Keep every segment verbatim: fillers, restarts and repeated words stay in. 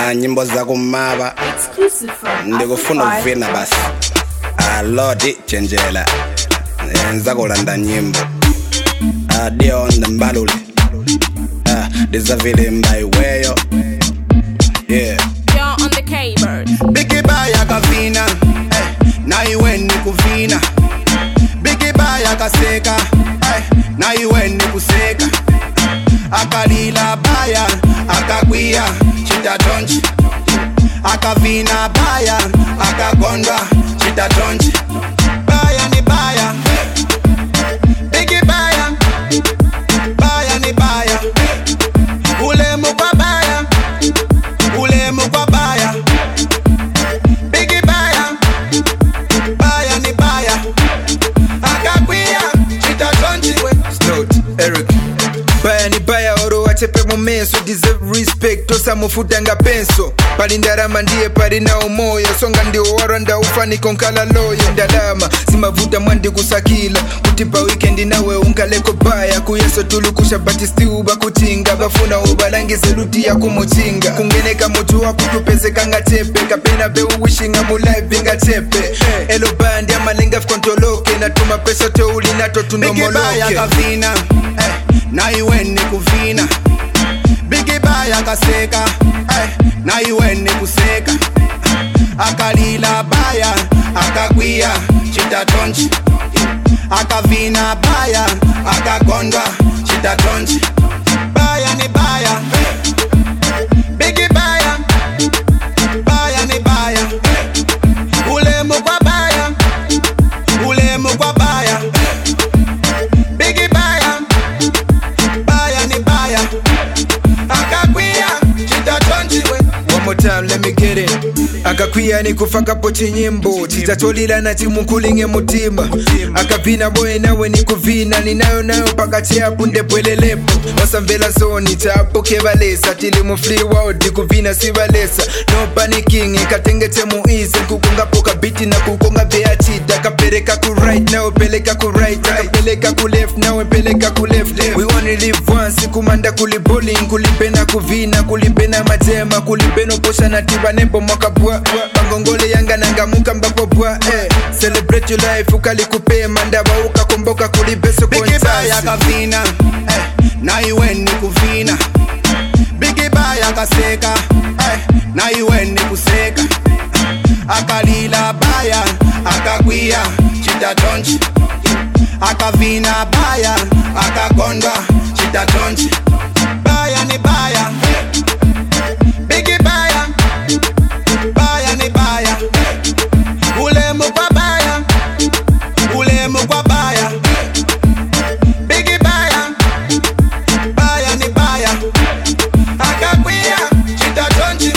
Ah, nyimbo za kumaba ndikufuna kuvina basi. Ah, Lord chenjela nza kulanda nyimbo. Ah, dio on the mbalule. Ah, dizavile mbaiweyo. Yeah. You're on the keyboard. Biggie baya kavina, eh, na iwe ni kuvina. Biggie baya kaseka, eh, na iwe ni kuseka. Akalila baya, akagwia, chitatonji. Akavina baya, akagondwa, chitatonji. Baya ni baya, Biggie baya, baya ni baya. Ule mukwa baya, ule mukwa baya. Biggie baya, baya ni baya. Akagwia, chitatonji. Snort, Eric. Baya ni baya oro wachepe momenso. Deserve respect tosa mufuta nga penso. Palindarama ndiye palina umoyo. Songa ndio waranda ufani konkala loyo. Ndalama zimavuta mwandi kusakila. Kutipa weekend nawe unkaleko baya. Kuyeso tulukusha batisti uba kutinga. Bafuna ubalangi zeluti ya kumuchinga. Kungeneka mutu wa kutupezeka nga tepe. Kapena be uwishinga mulaive nga tepe. Elo bandi ama lenga fkontoloke. Natuma pesa te ulinato tunomoloke. Biggie baya kavina, eh, na iwe ni kuvina. Biggie baya kaseka, eh, na iwe ni kuseka. Akalila baya, akagwia, chitatonji. Akavina baya, akagondwa, chitatonji. Baya ni baya, Biggie baya, baya ni baya. Ule mukwa baya, ule mukwa baya. Biggie baya, baya ni baya. Akagwia, chitatonji. One more time, let me get it. Akakwiya ni kufaka pochi nyimbo. Chitatolila na timu kulinge mutima. Akavina boye nawe ni kuvina. Ninayo nayo pakati ya punde pwelelepo. Wasambela zoni chapo kevalesa. Tili mu free world kuvina sivalesa. No panicking katengete muize. Kukunga poka biti na kukunga vea chita. Kapereka ku right now peleka ku right. Kapeleka ku left now peleka ku left. We only live once kumanda kuli bowling. Kulipena kuvina kulipena majema. Kulipeno posha na tiba nembo mwaka bua. Bangongole yanga nanga muka mbako bua, eh. Celebrate your life ukali kupe mandaba uka komboka kulibeso kontasi. Biggie baya kavina, eh, na iwe ni kuvina. Biggie baya kaseka, eh, na iwe ni kuseka. Akalila baya, akagwia, chitatonji. Akavina baya, akagondwa, chitatonji. Baya ni baya, Biggie baya, baya ni baya. Ule mukwa baya, ule mukwa baya. Biggie baya, baya ni baya. Akagwia, chitatonji.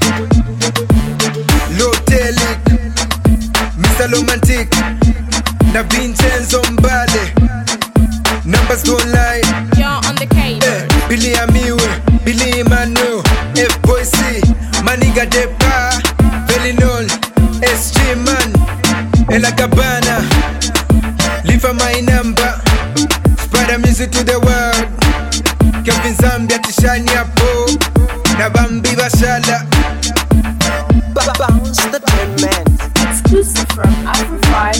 Lotelic, Mister Romantic, na Vincenzo Mbale. Numbers don't lie. You're on the keyboard. Eh, Billy Amiwe, Billy Emmanuel, F-Boy C, Maniga Depa, Velinol, S G Man, Ella Cabana, Live my number, spread music to the world. Kevin Zambia Tishani Apo, Nabambi Bashala. Bounce the ten man. Exclusive from Afro five.